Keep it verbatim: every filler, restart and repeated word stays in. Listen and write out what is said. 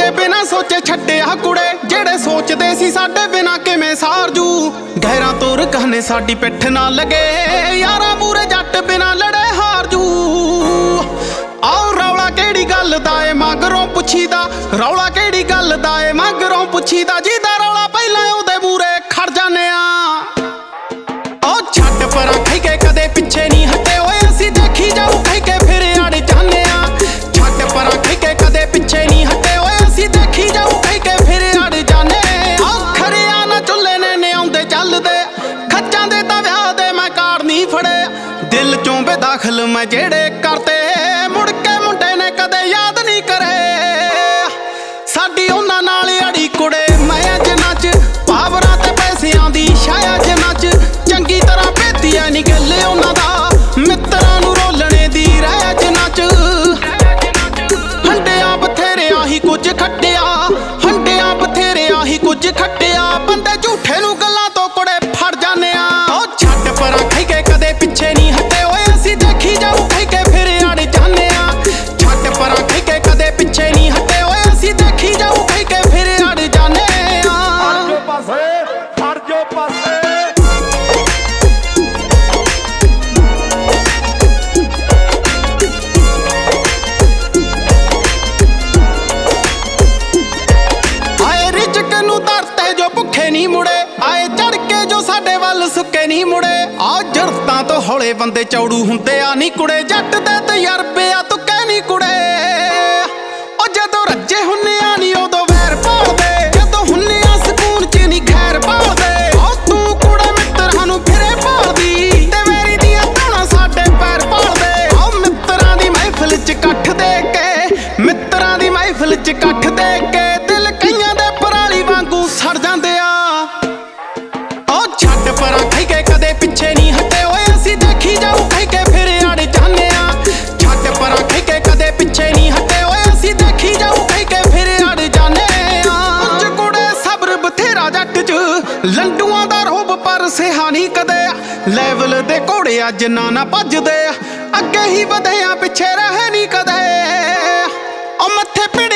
बिना सोचे छड्डिया कुड़े जेड़े सोचदे सी साडे बिना किवें सारजू। गैरां तोर कहने साडी पिठ ना लगे यारां मूरे जट बिना लड़े हार जू। आओ रौला केड़ी गल दा ए मगरों पुछीदा, रौला केड़ी गल दा ए मगरों पुछीदा। जिहदा रौला पहिलां ओहदे मूरे खड़ जाने आ। ओ छड्ड परां कही के कदे पिछे नहीं हटे ओए असीं देखी जाऊ कही के फिर अड़ जाने आ। छड्ड परां कही के कदे पिछे नहीं हटे ओए असीं देखी जाऊ कही के फिर अड़ जाने आ। खरिया ना चुल्हे ने ने आउंदे चलदे खच्चां दे तां विआह दे मैं कार नहीं फड़े। दिल चों बेदाखल मैं जेड़े करते मुड़ के मुंडे ने कदे याद नहीं करे। साडी उन्हां नाल अड़ी कुड़े मैं अज नच पावरां ते पैसियां दी शायद नच। चंगी तरह भेतिया नहीं गल उन्हां दा मित्तरां नूं रोलणे दी रैज नच। हंडिया बथेरे आही कुछ खट्टिया, हंडिया बथेरे आही कुछ खट्टिया। बंदे झूठे नूं गल्लां तो कुड़े फड़ जाने आ। ओ छड्ड परां कही के कदे पिछे नहीं हटे ओए असीं देखी जाऊ कही के फिर अड़ जाने आ। छड्ड परां कही के कदे पिछे नहीं हटे ओए असीं देखी जाऊ कही के फिर अड़ जाने आ। हट जो पासे, हट जो पासे। आए रिजक नूं धरते जो भुखे नहीं मुड़े, आए चढ़ के जो साडे वल सुके नहीं मुड़े। आ जरतां तो हौले बंदे चौड़ू हुंदे आ नी कुड़े जट दे तजरबे आ तुके नी कुड़े। ओ जदों रज्जे हुन्ने आ नी उदों वैर भालदे, जदों हुन्ने आ सकून च नी खैर भालदे। ओ तूं कुड़े मित्तरां नूं फिरे भालदी ते वेरी दियां धौणां साडे पैर भालदे। ओ मित्तरां दी महफिल च कट्ठ दे के, मित्तरां दी महफिल च कट्ठ दे के दिल कईयां दे पराली वांगू सड़ जांदे आ। ओ छड्ड परां कही के कदे पिछे नहीं हटे ओए असीं देखी जाऊ कही के फिर अड़ जाने आ। छड्ड परां कही के कदे पिछे नहीं हटे ओए असीं देखी जाऊ कही के फिर अड़ जाने आ। उंज कुड़े सब्र बथेरा जट च लंडूआं दा रोब पर सिहा नहीं कदे। लैवल दे घोड़े अज ना ना भजदे अगे ही वधे आ पिछे रहे नहीं कदे। ओ मत्थे